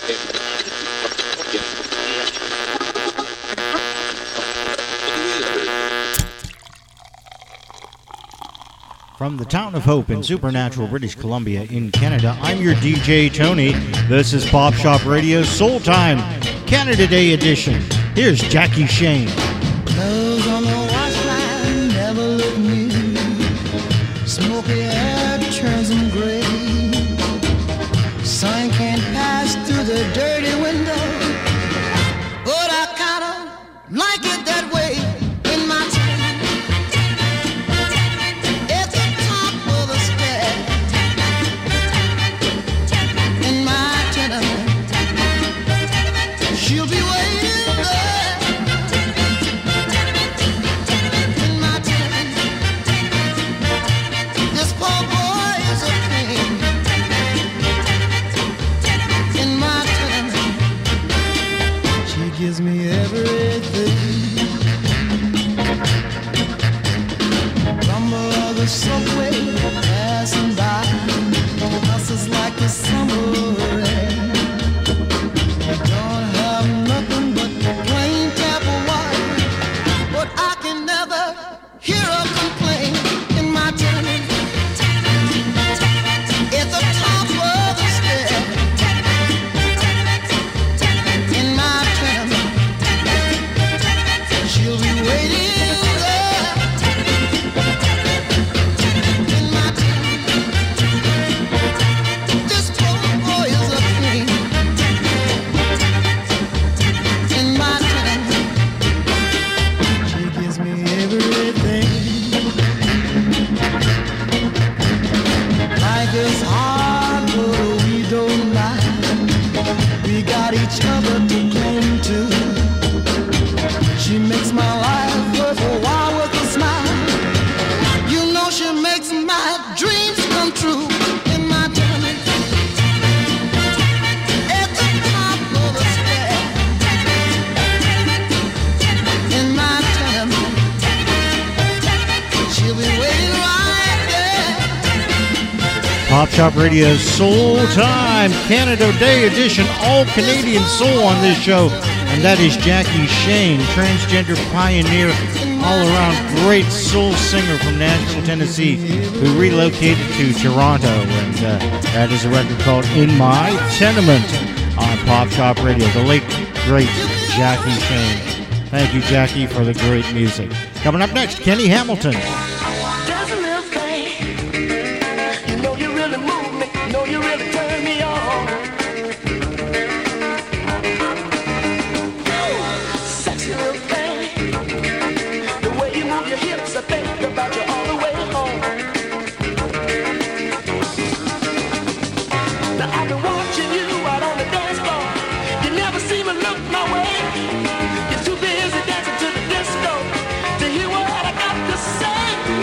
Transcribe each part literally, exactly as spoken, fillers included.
From the town of Hope in Supernatural, British Columbia in Canada, I'm your D J, Tony. This is Pop Shop Radio Soul Time, Canada Day edition. Here's Jackie Shane. Clothes on the wash line never look new. Smoky air turns them gray. Sun can't pass through the dirty window, but I kinda like it that way. In my she'll be waiting there in my tent. This poor boy is a king in my tent. She gives me everything. Rumble of the subway passing by, houses like a summer rain. Don't have nothing but plain tap water, but I can never hear her complain in my tenement. At the top of the stair in my tenement, she'll be waiting there in my tenement. This poor boy is a king in my tenement. She gives me everything. Life is hard, but we don't mind. We got each other to cling to. She makes my life worthwhile with a smile. You know she makes my dreams come true in my tenement. At the top of the stair in my tenement, she'll be waiting right there. Pop Shop Radio Soul Time, Canada Day edition, all Canadian soul on this show. And that is Jackie Shane, transgender pioneer, all-around great soul singer from Nashville, Tennessee, who relocated to Toronto. And uh, that is a record called In My Tenement on Pop Shop Radio. The late, great Jackie Shane. Thank you, Jackie, for the great music. Coming up next, Kenny Hamilton. There's a little thing, you know you really move me, you know you really turn me on. Sexy little thing, the way you move your hips, I think about you all the way home. Now I've been watching you out on the dance floor, you never seem to look my way. You're too busy dancing to the disco to hear what I got to say.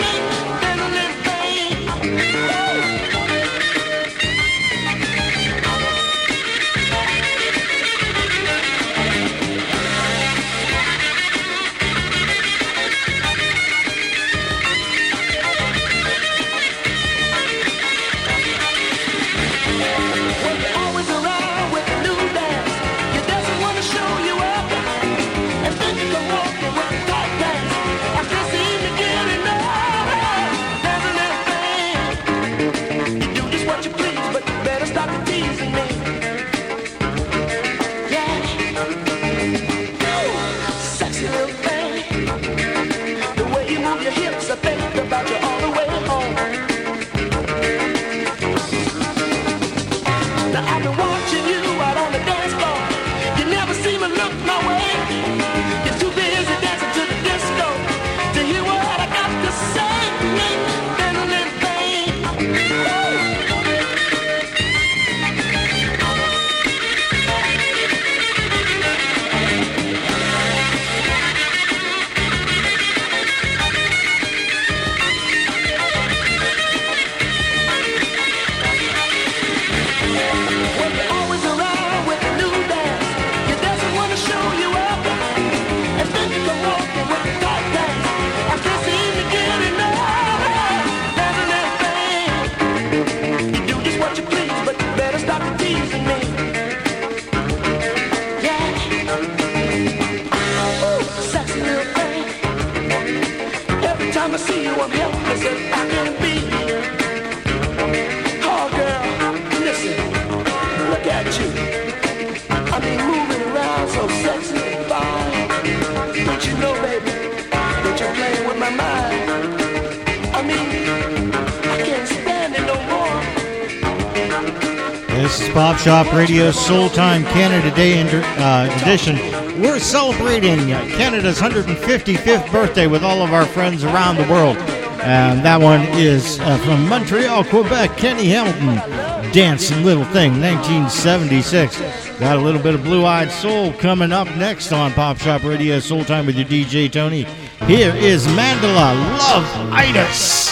is Pop Shop Radio Soul Time Canada Day uh, edition. We're celebrating Canada's one hundred fifty-fifth birthday with all of our friends around the world. And that one is uh, from Montreal, Quebec, Kenny Hamilton, Dancing Little Thing, nineteen seventy-six. Got a little bit of Blue-Eyed Soul coming up next on Pop Shop Radio Soul Time with your D J Tony. Here is Mandela, Love-itis.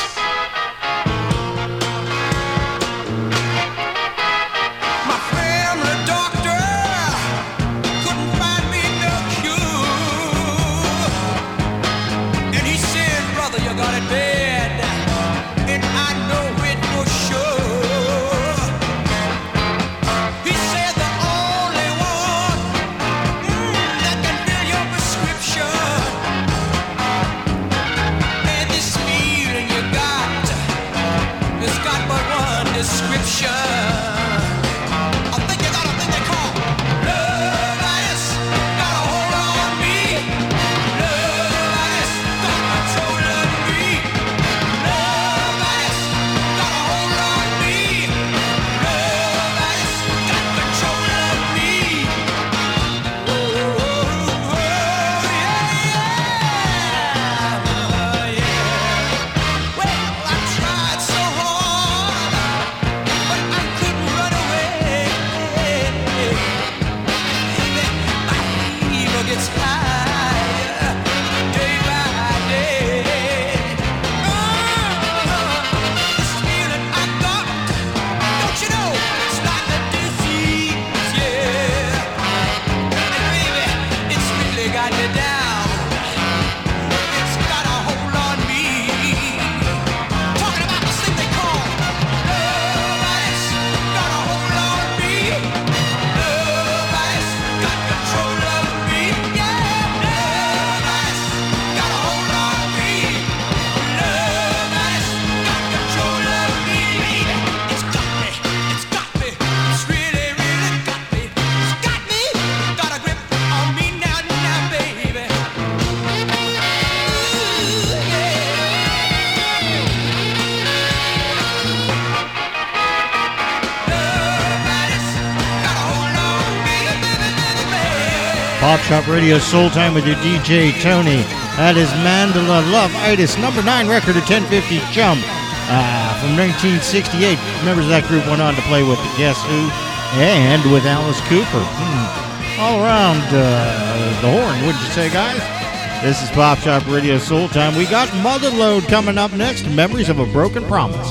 Pop Shop Radio Soul Time with your D J Tony. That is Mandela, Love-itis, number nine record of ten fifty Chum uh, from nineteen sixty-eight. Members of that group went on to play with the Guess Who and with Alice Cooper. Hmm. All around uh, the horn, wouldn't you say, guys? This is Pop Shop Radio Soul Time. We got Motherload coming up next, Memories of a Broken Promise.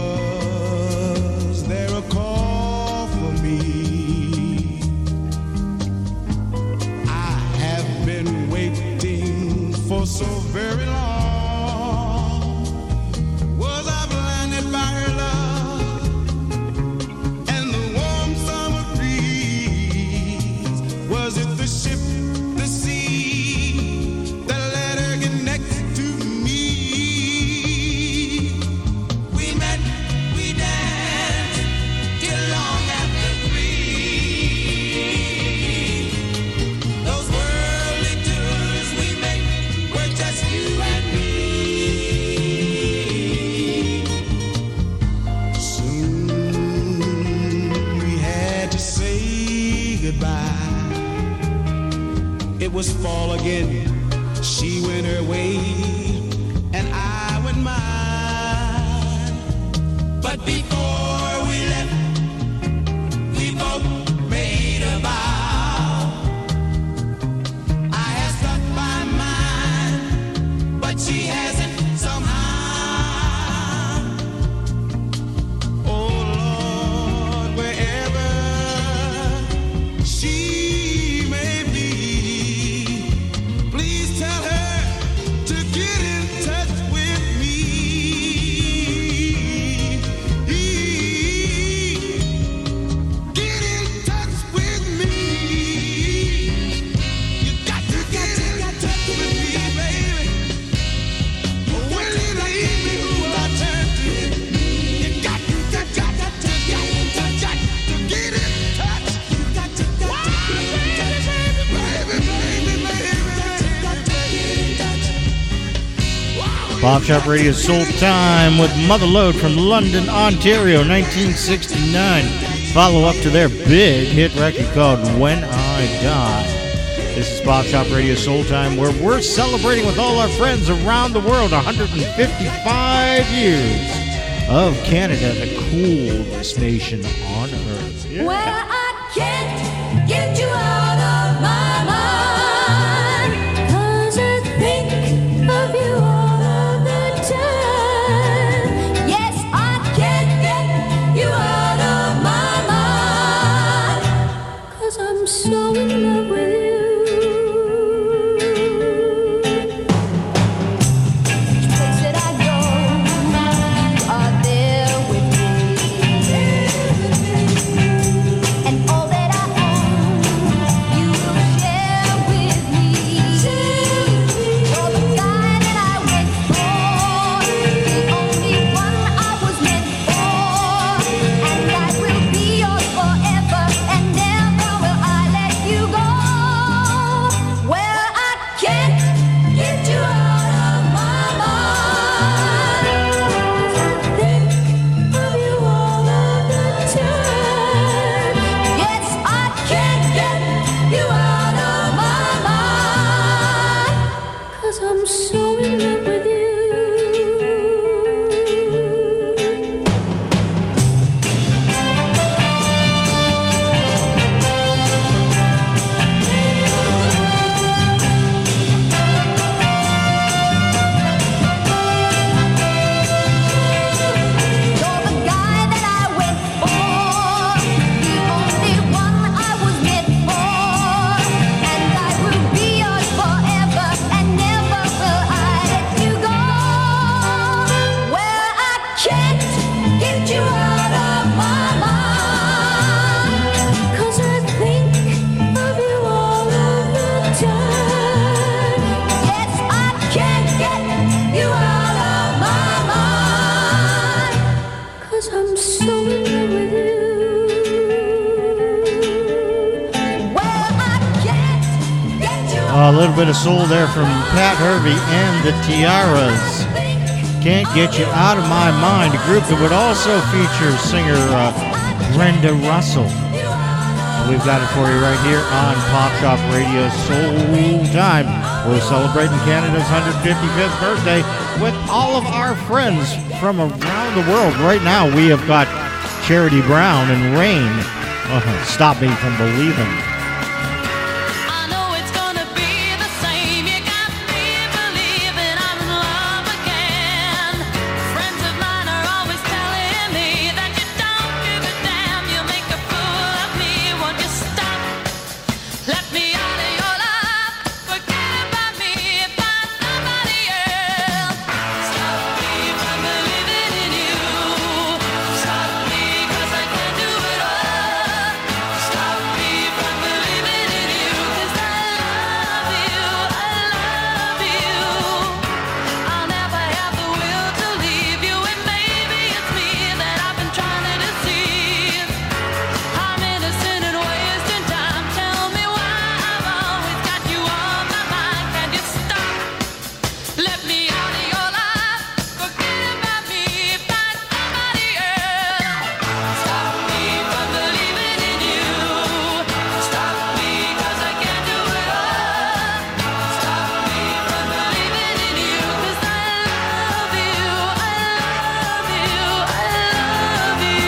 So very long was I blinded by her love and the warm summer breeze. Was it the ship, the sea that let her get next to me? We met, we danced till long after three. Those worldly tours we made were just you and me. Soon we had to say goodbye. It was fall again. She went her way and I went mine. But before we left, we both made a vow. I had stuck by mine, but she hasn't somehow. Oh Lord, wherever she may be, please tell her to get in touch with me. Get in touch with me. You got to get in touch with me, baby. When you leave me, who I turn to? You got to, got to, got to, got to, got to get in touch. You got to, got to, baby, baby, baby, baby. Pop Shop Radio Soul Time with Motherload from London, Ontario, nineteen sixty-nine. follow up to their big hit record called When I Die. This is Pop Shop Radio Soul Time, where we're celebrating with all our friends around the world one hundred fifty-five years of Canada, the coolest nation on earth. Yeah. Well, I can't get you out of my mind, 'cause I think of you all of the time. Yes, I can't get you out of my mind, 'cause I'm so in love with you. Each place that I go, you are there with me. And all that I own, you will share with me. You're the guy that I went for, the only one I was meant for. And I will be yours forever, and never will I let you go. Well, I can't get you out of my mind. Think of you all of the time. Yes, I can't get you out of my mind, 'cause I'm so in love with you. You're the guy that I went for, the only one I was meant for. And I will be yours forever, and never will I let you go. Well, I can't get you out of my mind, 'cause I think of you all of the time. Yes, I can't get you out of my mind, 'cause I'm so in love with you. Well, I can't get you A little bit of soul there from Pat Hervey and the Tiaras. Can't Get You Out of My Mind, a group that would also feature singer uh, Brenda Russell. And we've got it for you right here on Pop Shop Radio Soul Time. We're celebrating Canada's one hundred fifty-fifth birthday with all of our friends from around the world. Right now we have got Charity Brown and Rain. Uh, Stop Me From Believing. I know it's gonna be the same. You got me believing I'm in love again. Friends of mine are always telling me that you don't give a damn. You make a fool of me. Won't you stop? Let me out of your life. Forget about me. Find somebody else. Stop me from believing in you. Stop me 'cause I can't do it all. Stop me from believing in you, 'cause I love you, I love you. I'll never have the will to leave you, and maybe it's me that I've been trying to deceive. I'm innocent and wasting time. Tell me why I've always got you on my mind. Can you stop? Let me out of your life. Forget about me. Find somebody else. Stop me from believing in you. Stop me 'cause I can't do it all. Stop me from believing in you, 'cause I love you, I love you, I love you.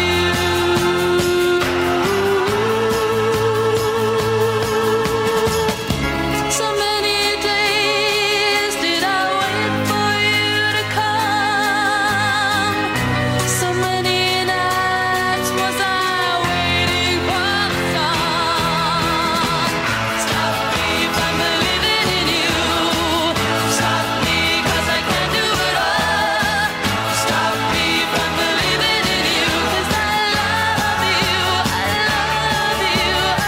So many days did I wait for you to come. So many nights was I waiting for the song. Stop me from believing in you. Stop me 'cause I can't do it all. Stop me from believing in you, 'cause I love you, I love you, I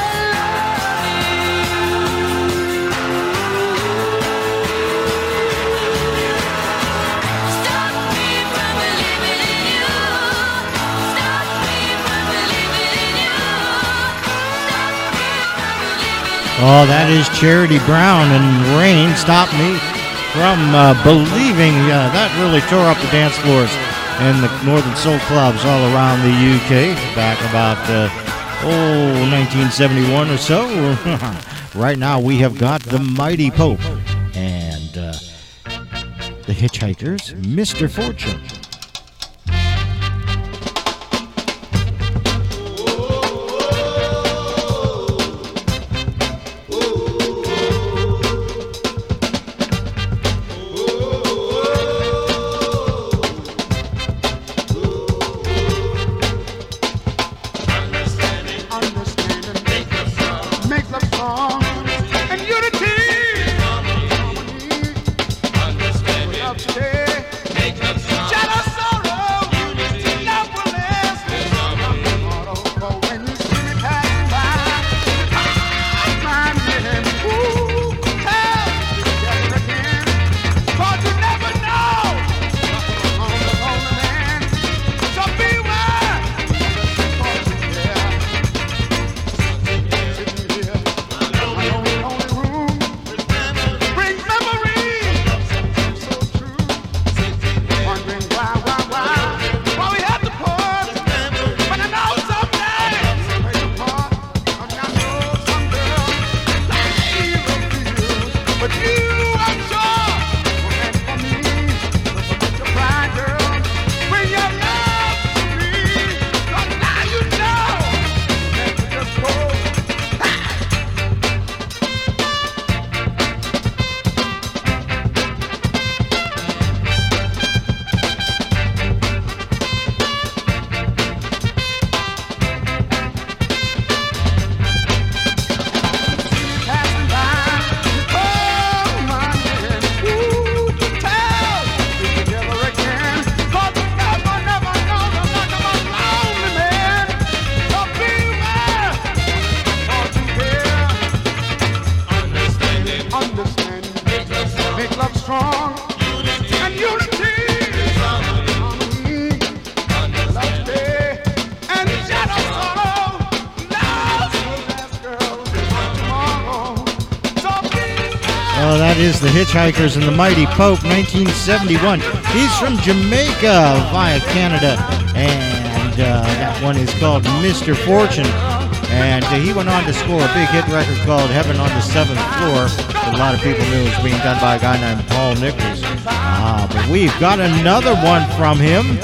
Stop me from believing in you. Stop me from believing in you. Stop me from believing in you. Oh, that is Charity Brown and Rain. Stop Me From uh, Believing. Uh, that really tore up the dance floors and the Northern Soul clubs all around the U K back about uh, oh, nineteen seventy-one or so. Right now we have got the Mighty Pope and uh, the Hitchhikers, Mister Fortune. The Hitchhikers and the Mighty Pope, nineteen seventy-one. He's from Jamaica via Canada, and uh, that one is called Mister Fortune. And uh, he went on to score a big hit record called Heaven on the Seventh Floor that a lot of people knew was being done by a guy named Paul Nichols. Ah, but we've got another one from him,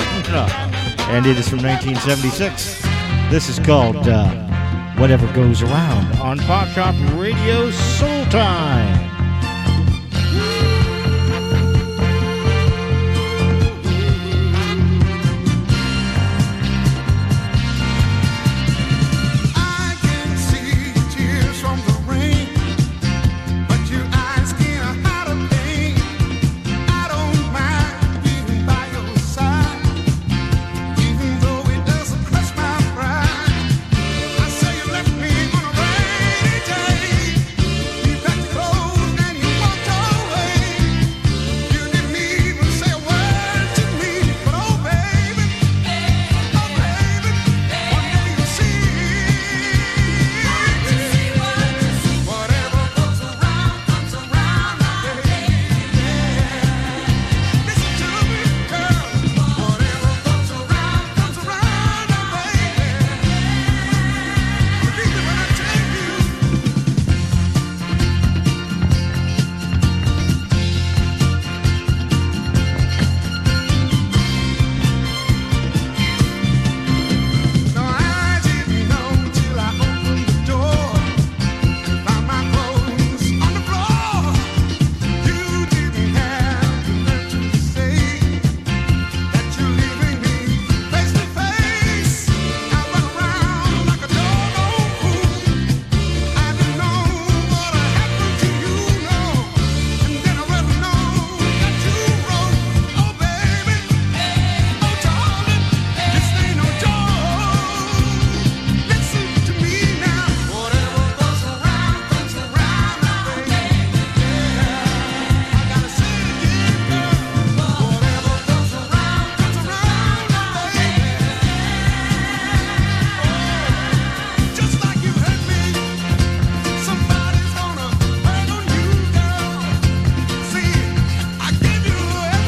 and it is from nineteen seventy-six. This is called uh, Whatever Goes Around on Pop Shop Radio Soul Time.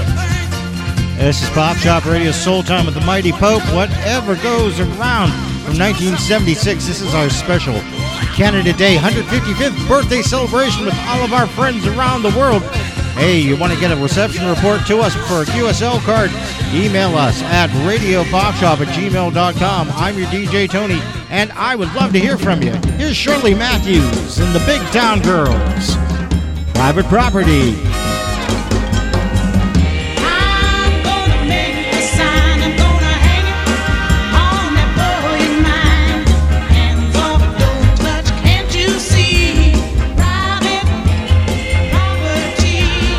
This is Pop Shop Radio Soul Time with the Mighty Pope. Whatever Goes Around from from nineteen seventy-six. This is our special Canada Day one hundred fifty-fifth birthday celebration with all of our friends around the world. Hey, you want to get a reception report to us for a Q S L card? Email us at radio pop shop at gmail dot com. I'm your D J Tony, and I would love to hear from you. Here's Shirley Matthews and the Big Town Girls. Private Property. I'm gonna make a sign, I'm gonna hang it on that boy in mine. Hands off, don't touch, can't you see? Private property.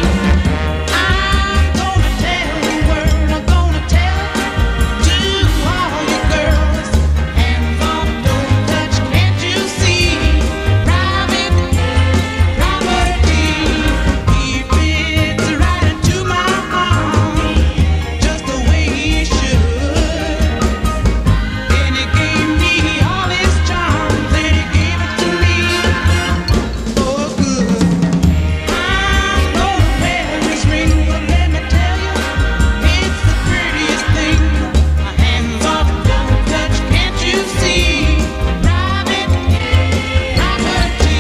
I'm gonna tell the world, I'm gonna tell it to all you girls. Hands off, don't touch, can't you see? Private property. Keep it right into my arm, just the way he should. And he gave me all his charms, and he gave it to me for good. I'm gonna wear this ring, but let me tell you, it's the prettiest thing. My hands off, don't touch, can't you see? Private property.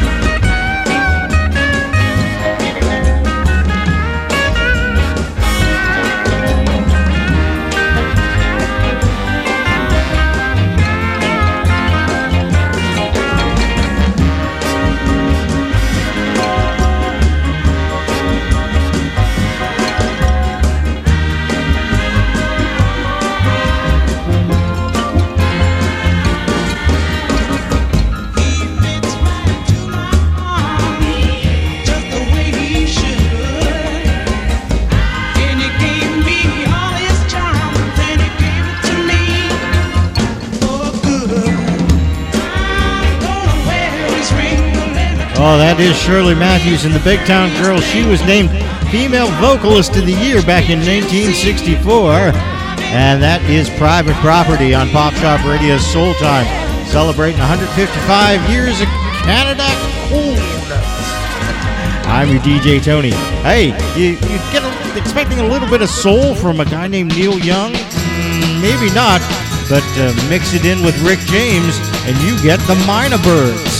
He fits right into my arm, just the way he should. And he gave me all his charms, and he gave it to me for good. I'm gonna wear his ring, but let me Oh, that is Shirley Matthews and the Big Town Girls. She was named Female Vocalist of the Year back in nineteen sixty-four. And that is Private Property on Pop Shop Radio's Soul Time, celebrating one hundred fifty-five years of Canada coolness. I'm your D J Tony. Hey, you, you get a, expecting a little bit of soul from a guy named Neil Young? Mm, maybe not, but uh, mix it in with Rick James and you get the Minor Birds.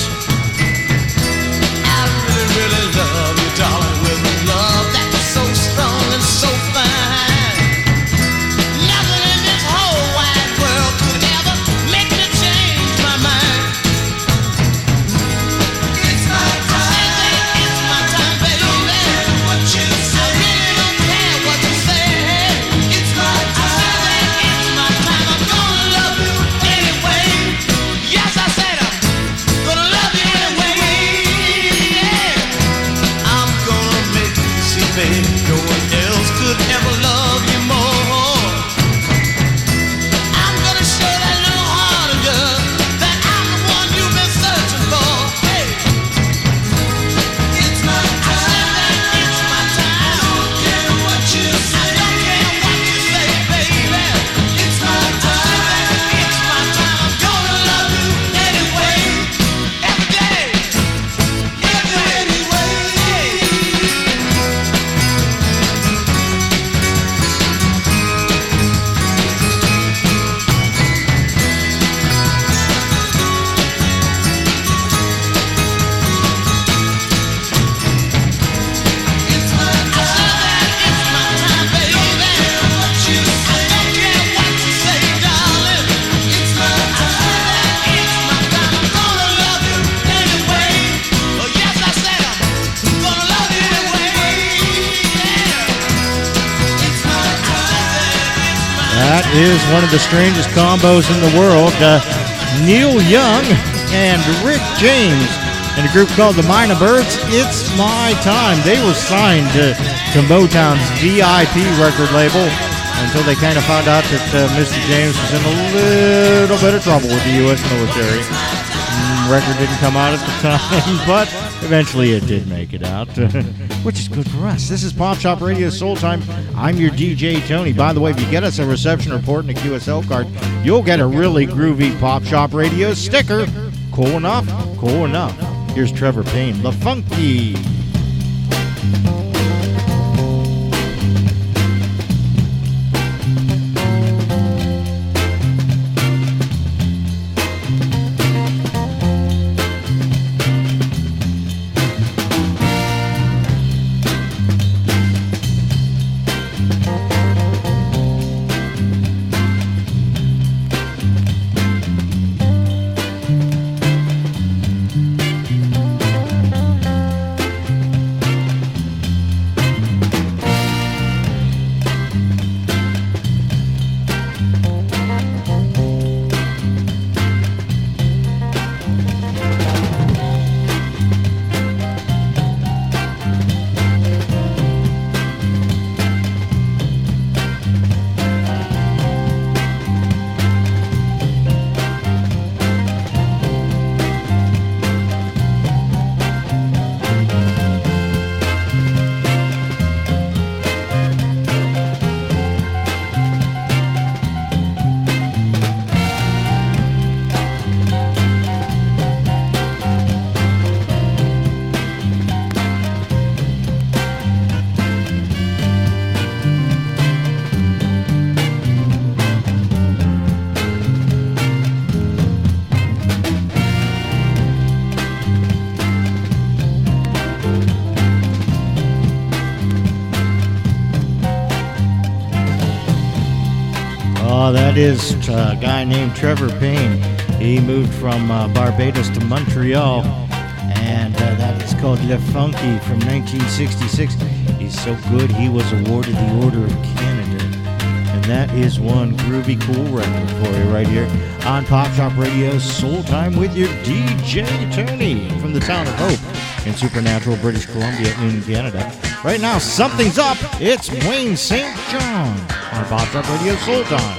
I really, really love you, darling, with a love that's so strong and so fine. Nothing in this whole wide world could ever make me change my mind. It's my time, it's my time, baby. What you say, I really don't care what you say. It's my time, it's my time. I'm gonna love you anyway. Yes, I said I'm gonna love you anyway. Yeah. I'm gonna make you see, baby, no one else could ever love you more. I'm gonna show that little heart of yours that I'm the one you've been searching for. Hey, it's my time, it's my time. I don't care what you say, I don't care what you say, baby. It's my time, it's my time. I'm gonna love you anyway, every day, every way. It's my time, it's my time, baby. What you say, I don't care what you say, darling. It's my time, it's my time. I'm gonna love you anyway. Oh yes, I said I'm gonna love you anyway. Yeah. It's my time, it's my That is one of the strangest combos in the world. Uh, Neil Young and Rick James in a group called the Minor Birds. It's my time. They were signed to, to Motown's V I P record label until they kind of found out that uh, Mister James was in a little bit of trouble with the U S military. Mm, record didn't come out at the time, but eventually it did make it out, which is good for us. This is Pop Shop Radio Soul Time. I'm your D J Tony. By the way, if you get us a reception report and a Q S L card, you'll get a really groovy Pop Shop Radio sticker. Cool enough? Cool enough. Here's Trevor Payne, The Funky. Oh, that is a guy named Trevor Payne. He moved from uh, Barbados to Montreal, and uh, that is called Le Funky from nineteen sixty-six. He's so good, he was awarded the Order of Canada. And that is one groovy, cool record for you right here on Pop Shop Radio, Soul Time with your D J Tony from the town of Hope in Supernatural, British Columbia in Canada. Right now, something's up. It's Wayne Saint John on Pop Shop Radio, Soul Time.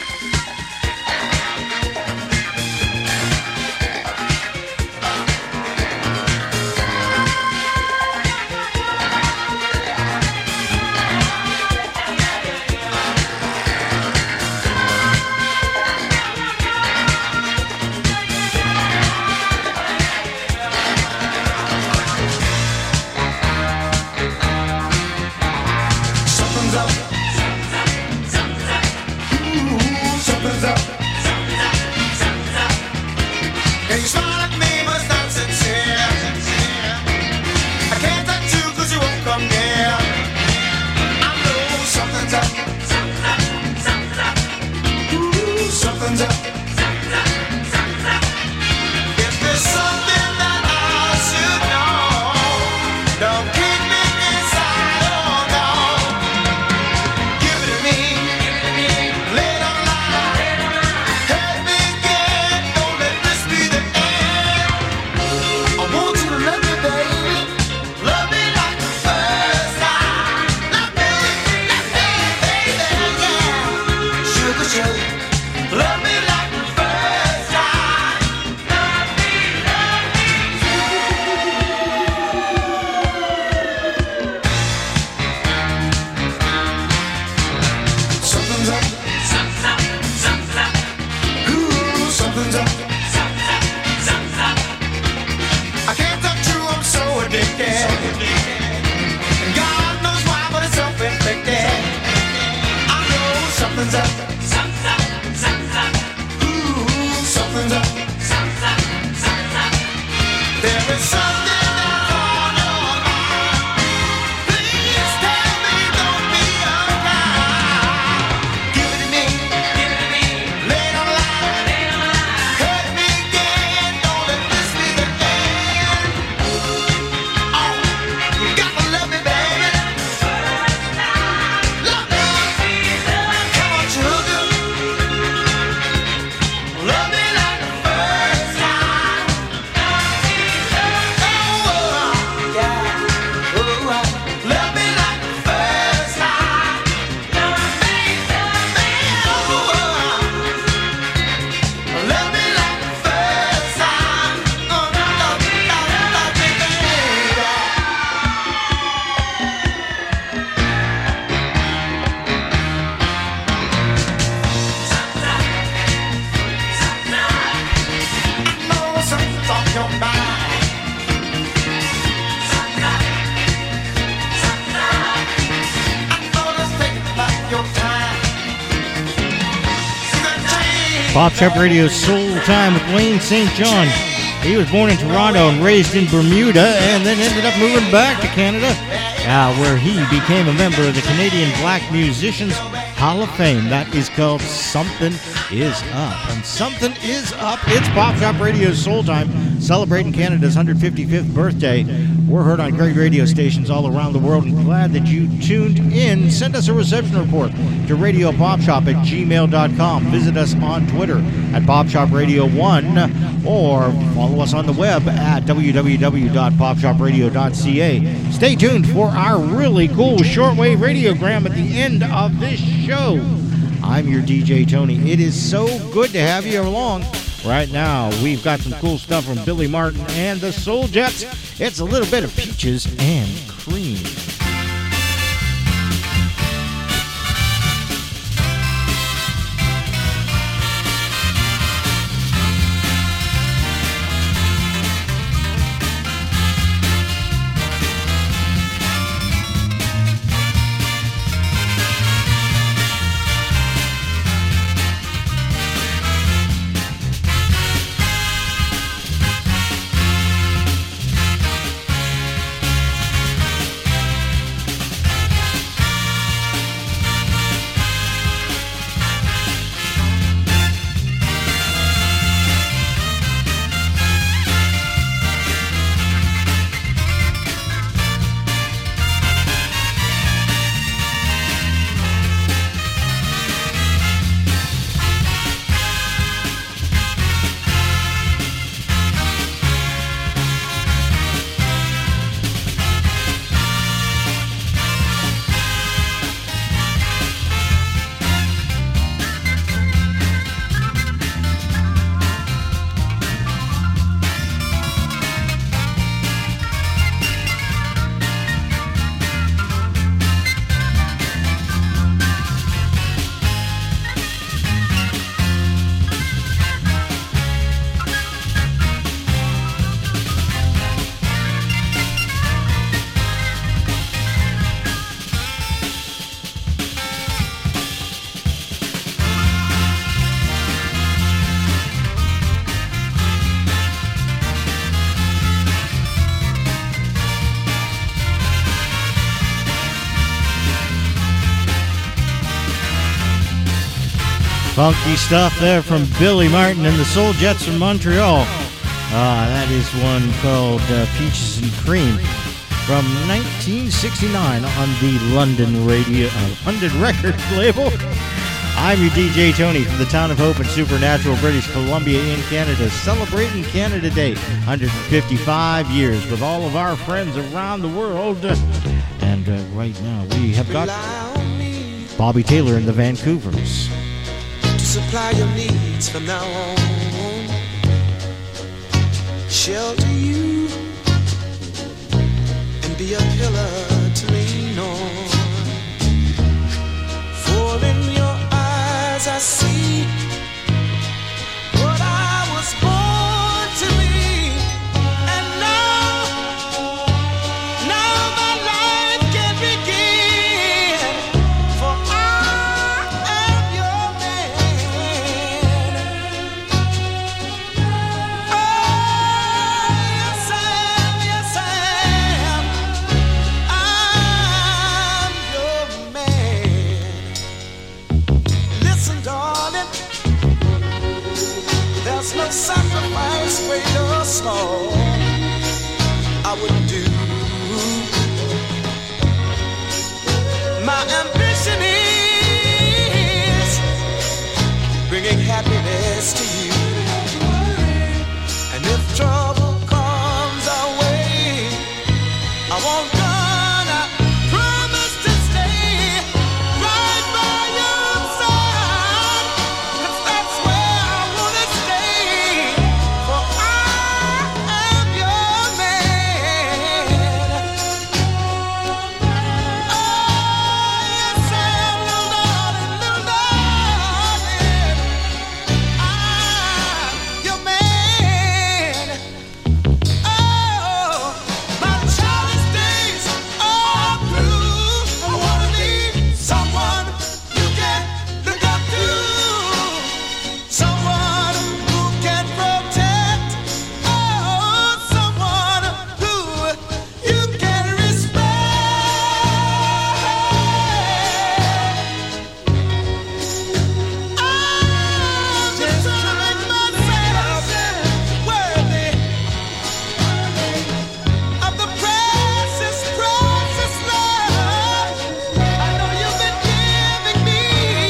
Pop Shop Radio Soul Time with Wayne Saint John. He was born in Toronto and raised in Bermuda, and then ended up moving back to Canada, uh, where he became a member of the Canadian Black Musicians Hall of Fame. That is called Something Is Up. And Something Is Up, it's Pop Shop Radio Soul Time, celebrating Canada's one hundred fifty-fifth birthday. We're heard on great radio stations all around the world, and glad that you tuned in. Send us a reception report to radio pop shop at gmail dot com. Visit us on Twitter at pop shop radio one, or follow us on the web at w w w dot pop shop radio dot c a. Stay tuned for our really cool shortwave radiogram at the end of this show. I'm your D J Tony. It is so good to have you along. Right now, we've got some cool stuff from Billy Martin and the Soul Jets. It's a little bit of peaches and cream. Funky stuff there from Billy Martin and the Soul Jets from Montreal. Uh, that is one called uh, Peaches and Cream from nineteen sixty-nine on the London Radio, uh, London Record label. I'm your D J Tony from the town of Hope in Supernatural, British Columbia in Canada, celebrating Canada Day, one hundred fifty-five years with all of our friends around the world. And uh, right now we have got Bobby Taylor and the Vancouvers. To supply your needs from now on, shelter you and be a pillar to lean on. For in your eyes I see what I was born to be, and now, now my life can begin. For I am your man. Oh, yes I am, yes I am. I'm your man. Listen, darling, there's no sacrifice great or small I wouldn't do. My ambition is bringing happiness to you. And if trouble comes our way, I won't run, I promise to stay right by your side, 'cause that's where I wanna stay. For I am your man. Oh, yes I am, little darling, little darling. I'm your man. Oh, my childish days are through. I wanna be someone you can look up to, someone who can protect, oh, someone who you can respect. I'm just trying to make myself worthy of the precious, precious love I know you've been giving me.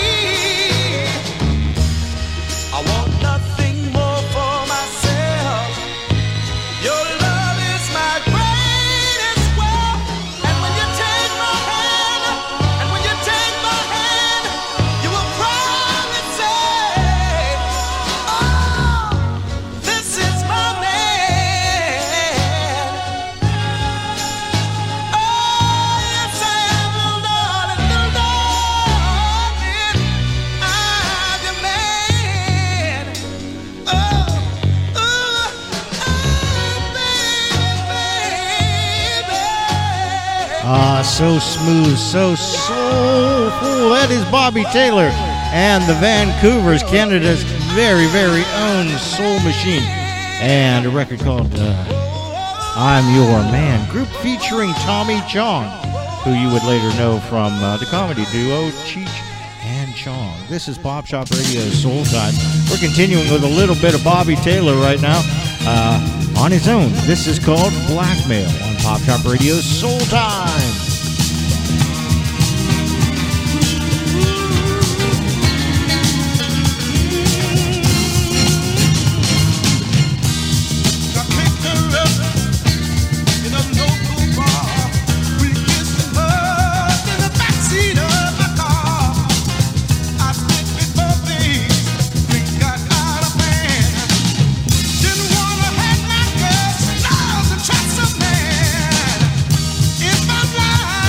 I want nothing more for myself. Your love is my greatest wealth. And when you take my hand, and when you take my hand, you will probably say, oh, this is my man. Oh, yes I am, little darling, little darling. I'm your man. Oh, ooh, oh, baby, baby. Ah, so smooth, so soulful. That is Bobby Taylor and the Vancouvers, Canada's very, very own soul machine. And a record called uh, I'm Your Man. Group featuring Tommy Chong, who you would later know from uh, the comedy duo Cheech and Chong. This is Pop Shop Radio's Soul Time. We're continuing with a little bit of Bobby Taylor right now uh, on his own. This is called Blackmail on Pop Shop Radio's Soul Time. I picked her up in a local bar. We kissed and hugged in the backseat of my car. I spit before things things got out of hand. Didn't wanna have my guts, nerves, and trust a man. If I'm lying.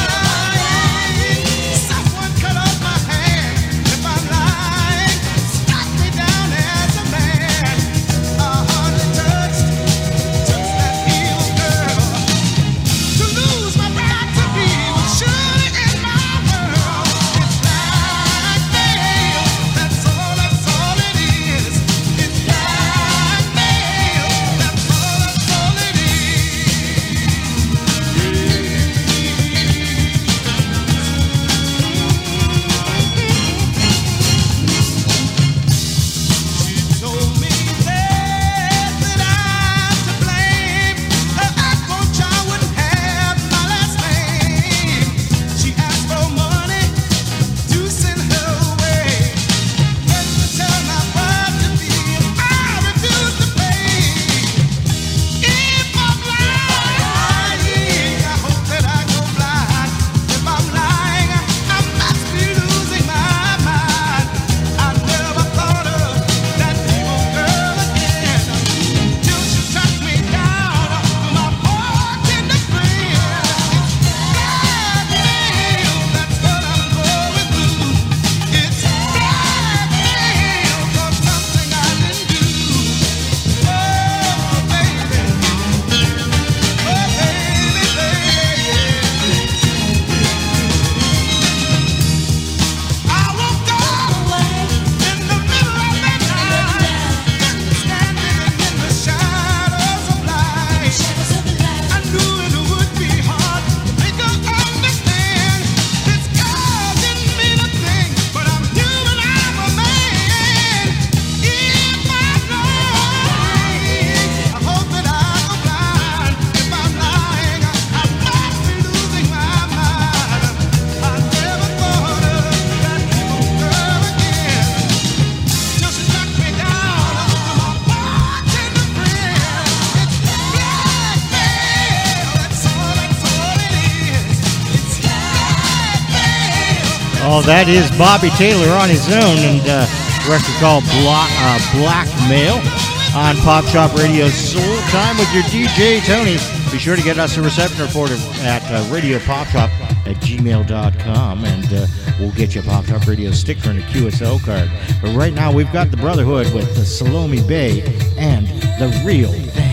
Oh, that is Bobby Taylor on his own, and uh, record called Bla- uh, Blackmail on Pop Shop Radio Soul Time with your D J Tony. Be sure to get us a reception reporter at uh, radio pop shop at gmail dot com, and uh, we'll get you a Pop Shop Radio sticker and a Q S L card. But right now, we've got the Brotherhood with the Salome Bay and The Real Thing.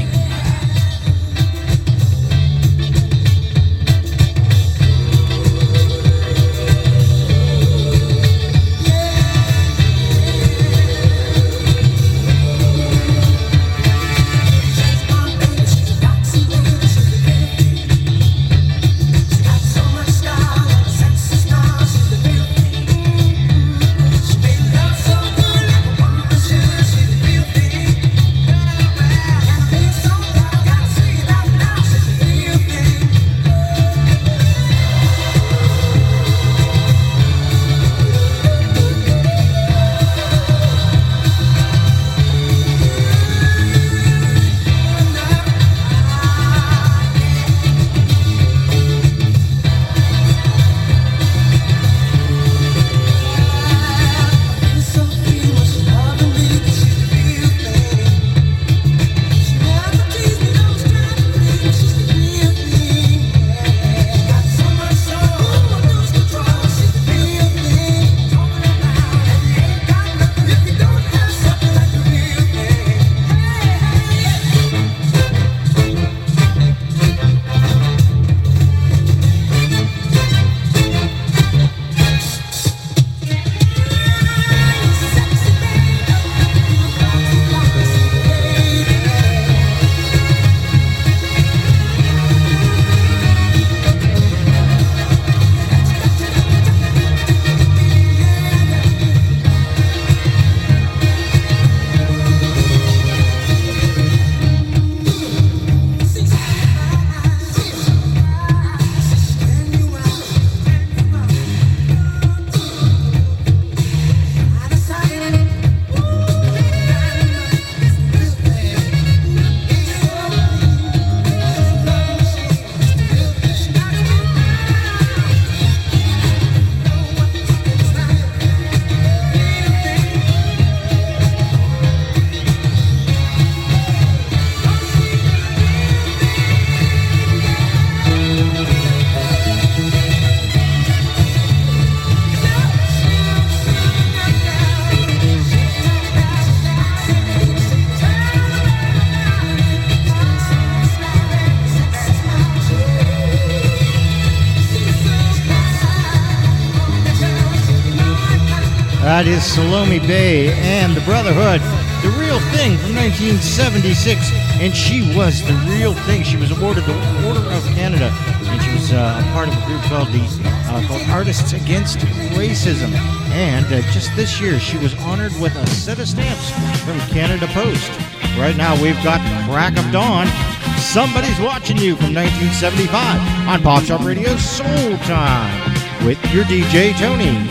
That is Salome Bay and the Brotherhood, The Real Thing from nineteen seventy-six, and she was the real thing. She was awarded the Order of Canada, and she was uh, a part of a group called the uh, called Artists Against Racism. And uh, just this year, she was honored with a set of stamps from Canada Post. Right now, we've got Crack of Dawn. Somebody's Watching You from nineteen seventy-five on Pop Shop Radio Soul Time with your D J Tony.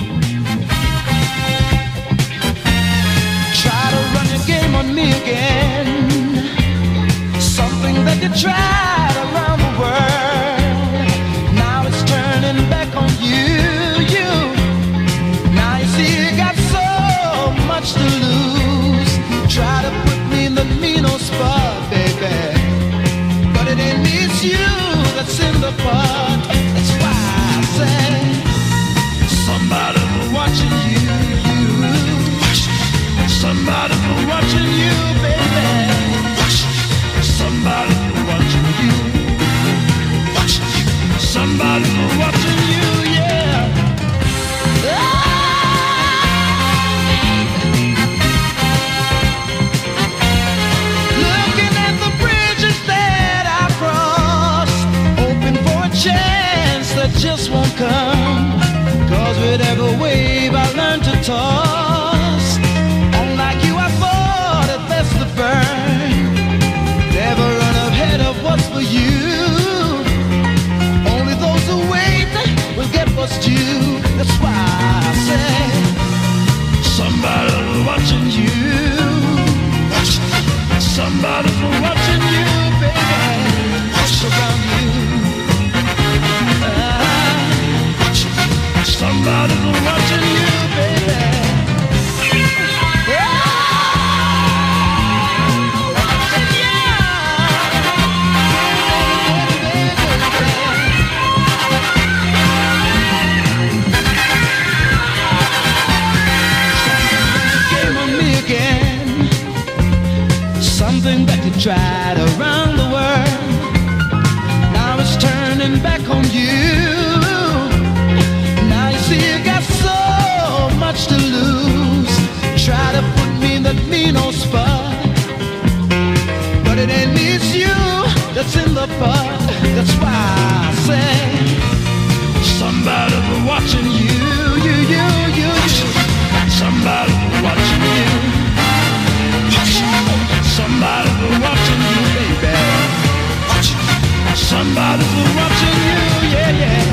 Game on me again, something that you tried around the world. Now it's turning back on you, you. Now you see you got so much to lose. Try to put me in the mean old spot, baby, but it ain't me, it's you that's in the part. That's why I say somebody's watching you, you. Somebody's watching you, baby. Somebody's watching you. Somebody's watching you, yeah. Looking at the bridges that I crossed, hoping for a chance that just won't come. 'Cause with every wave I learn to toss. Like you, I fought at best to burn. Never run ahead of what's for you. Only those who wait will get what's due. That's why I say somebody's watching you. Somebody's watching you, baby. Watch around you. Uh, somebody's watching. but that's why I say somebody's watching you, you, you, you, you. Somebody's watching you. Somebody's watching you, baby. Somebody's watching you, yeah, yeah.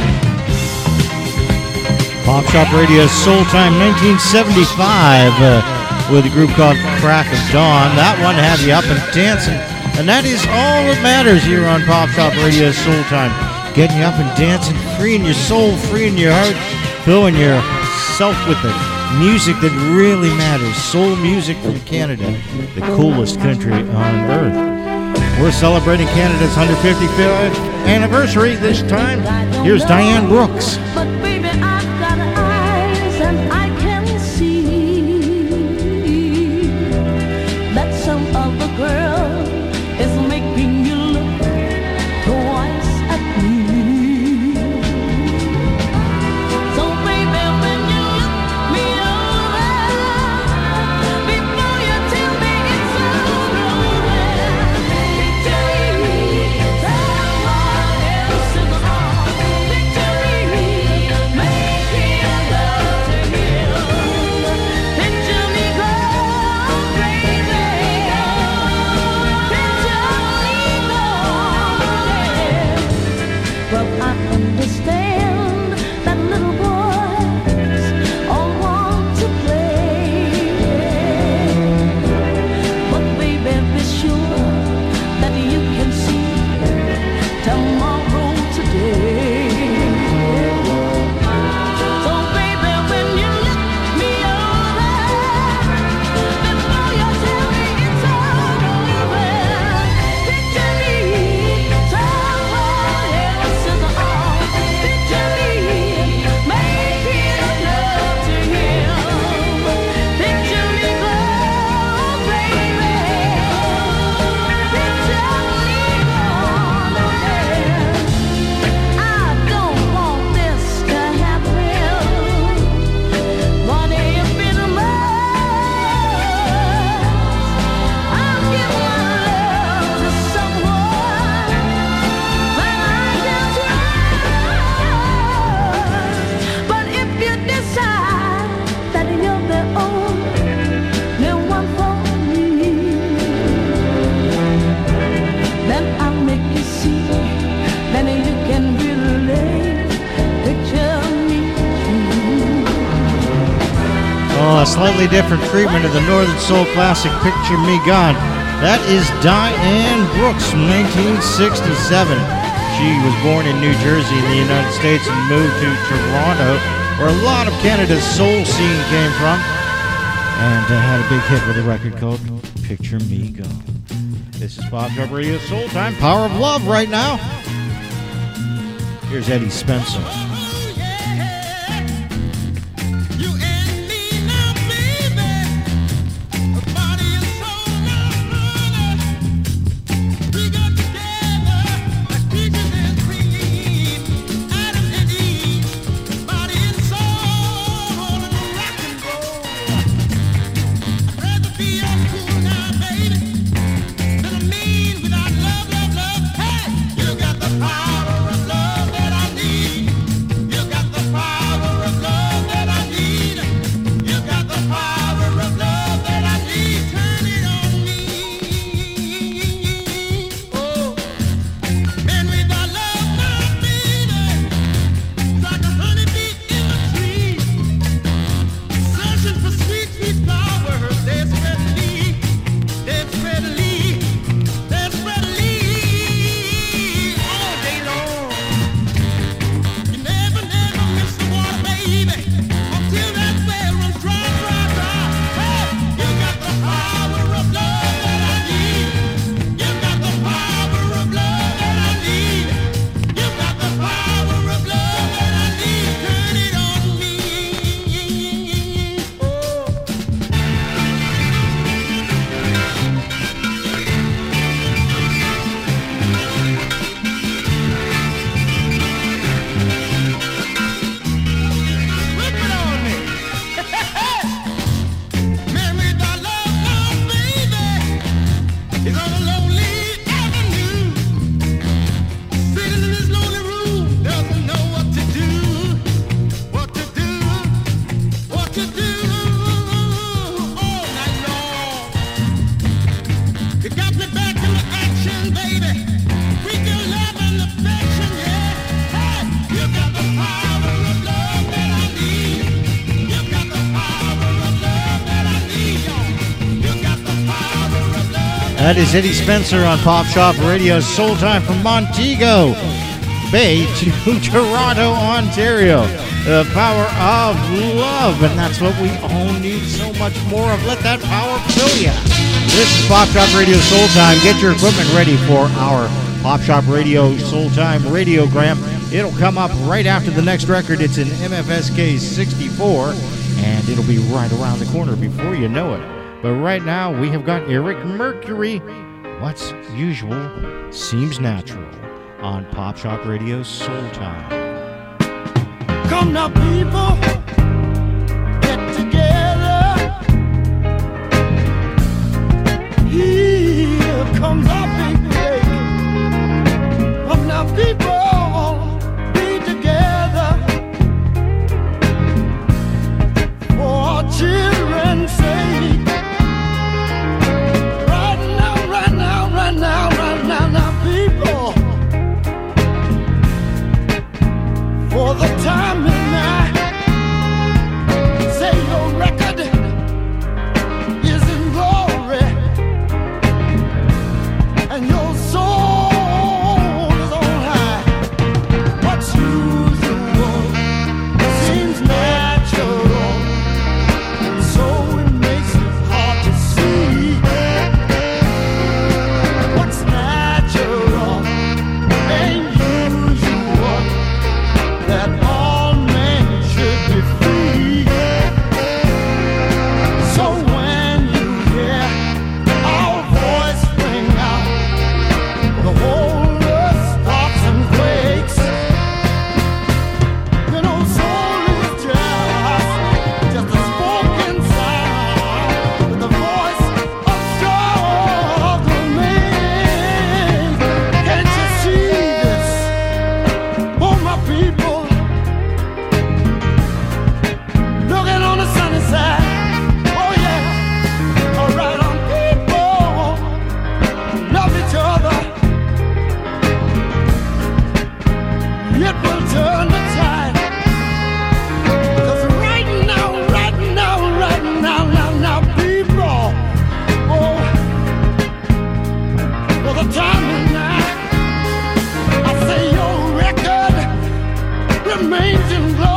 Pop Shop Radio Soul Time nineteen seventy-five uh, with a group called Crack of Dawn. That one had you up and dancing, and that is all that matters here on Pop Shop Radio Soul Time. Getting you up and dancing, freeing your soul, freeing your heart, filling yourself with the music that really matters. Soul music from Canada, the coolest country on earth. We're celebrating Canada's one hundred fifty-fifth anniversary this time. Here's Diane Brooks. But baby, I've got eyes and I can see that some other girl is making you look twice at me. So baby, when you look me over, before you tell me it's all over, victory, someone else is on. Victory, making love to him. Picture me go crazy. Picture me go, yeah. But I understand that little boys all want to play. But baby, be sure that you can see tomorrow today. So baby, when you look me over, before you tell me it's all over, picture me, someone else is on. Picture me, making love to him. Picture me go, baby. Picture me gone away. I don't want this to happen, but if it must, I'll give my love to someone that I can trust. But if you decide that you're the only one for me, then I'll make you see, then you can really picture me too. Oh, a slightly different treatment of the Northern Soul classic Picture Me Gone. That is Diane Brooks from nineteen sixty-seven. She was born in New Jersey in the United States and moved to Toronto, where a lot of Canada's soul scene came from, and uh, had a big hit with a record called Picture Me Gone. This is Pop Shop Radio Soul Time, Power of Love right now. Here's Eddie Spencer. You and me now, baby. Body and soul, now, honey. We got together like peaches and cream, Adam and Eve. Body and soul, on rock and roll. I'd rather be your fool now, baby, than a mean without love, love, love. Hey, you got the power of love that I need. That is Eddie Spencer on Pop Shop Radio. Soul Time from Montego Bay to Toronto, Ontario. The power of love, and that's what we all need so much more of. Let that power fill you. This is Pop Shop Radio Soul Time. Get your equipment ready for our Pop Shop Radio Soul Time radiogram. It'll come up right after the next record. It's an M F S K sixty-four, and it'll be right around the corner before you know it. But right now, we have got Eric Mercury. What's usual seems natural on Pop Shop Radio Soul Time. Come now, people, get together. Here comes our big day. Come now, people, be together for our children's sake. Right now, right now, right now, right now, now, people. For the time is nigh. Say your record is in glory, and your soul is on high. What's usual seems natural, and so it makes it hard to see. What's natural ain't usual. That all men should be free. So when you hear our voice ring out, the whole earth stops and quakes. You know, soul is just, just a spoken sound, with the voice of God remains. Can't you see this? Oh, my people. Looking on the sunny side, oh yeah, all right on people, love each other, it will turn the tide, 'cause right now, right now, right now, now, now, people, oh, for the time is nigh, I say your record remains in glory.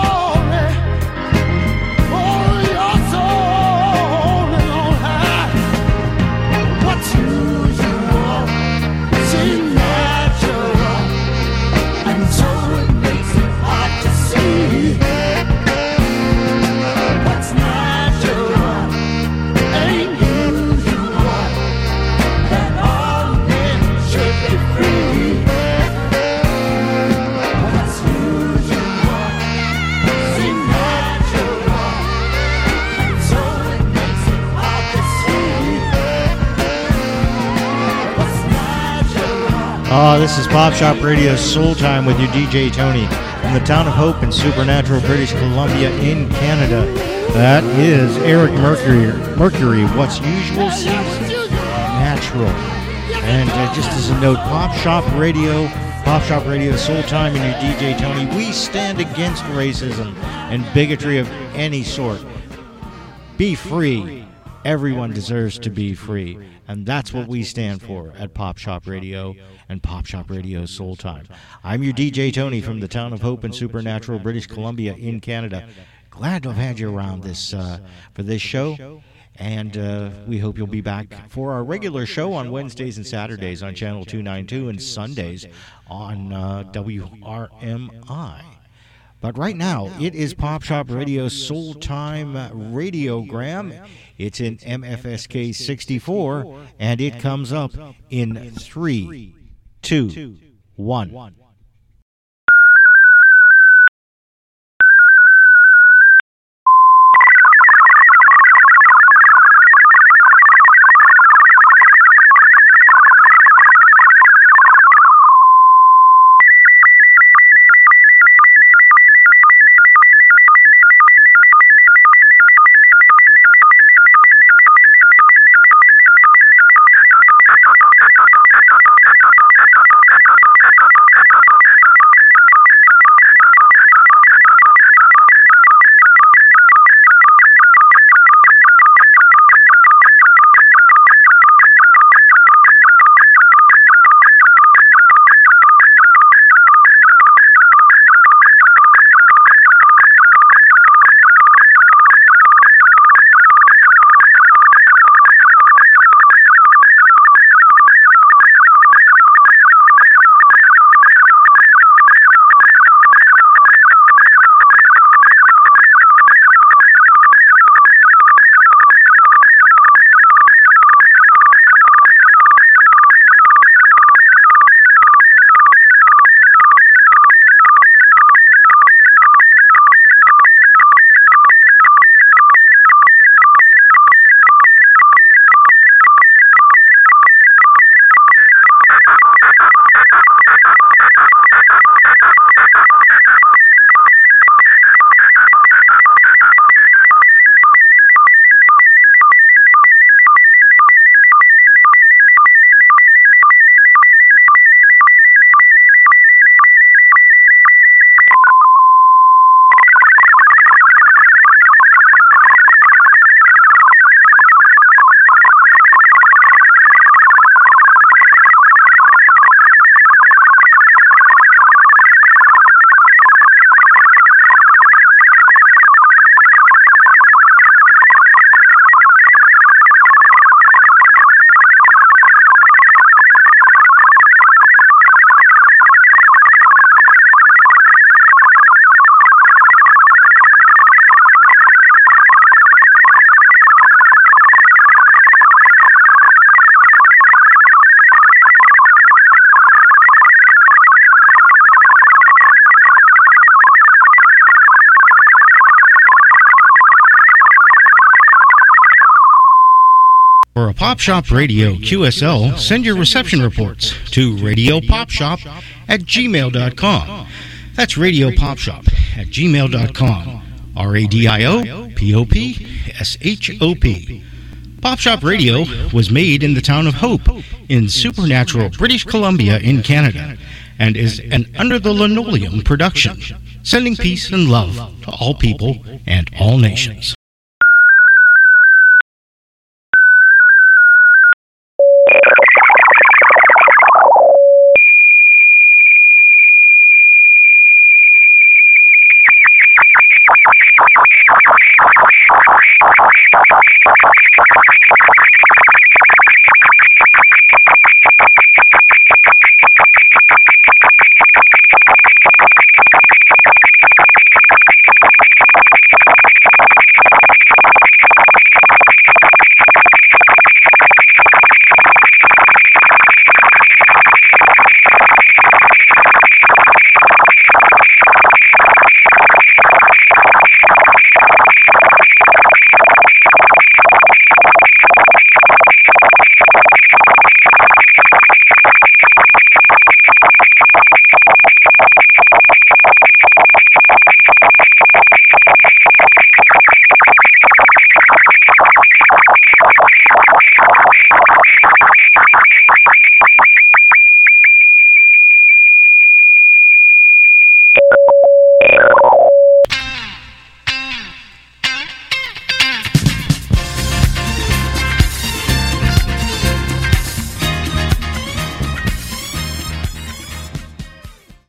Oh, this is Pop Shop Radio Soul Time with your D J Tony from the town of Hope in Supernatural, British Columbia in Canada. That is Eric Mercury. Mercury, what's usual seems natural. And uh, just as a note, Pop Shop Radio, Pop Shop Radio Soul Time and your D J Tony, we stand against racism and bigotry of any sort. Be free. Everyone deserves to be free. And that's what we stand for at Pop Shop Radio and Pop Shop Radio Soul Time. I'm your D J Tony from the town of Hope in Supernatural, British Columbia in Canada. Glad to have had you around this uh, for this show. And uh, we hope you'll be back for our regular show on Wednesdays and Saturdays on Channel two ninety-two and Sundays on uh, W R M I. But right now, it is Pop Shop Radio Soul Time radiogram. It's in M F S K sixty-four, and it comes up in three, two, one. Pop Shop Radio Q S L, send your reception reports to radiopopshop at gmail dot com. That's radiopopshop at gmail dot com. R A D I O P O P S H O P. Pop Shop Radio was made in the town of Hope in supernatural British Columbia in Canada and is an Under the Linoleum production, sending peace and love to all people and all nations. Thank you.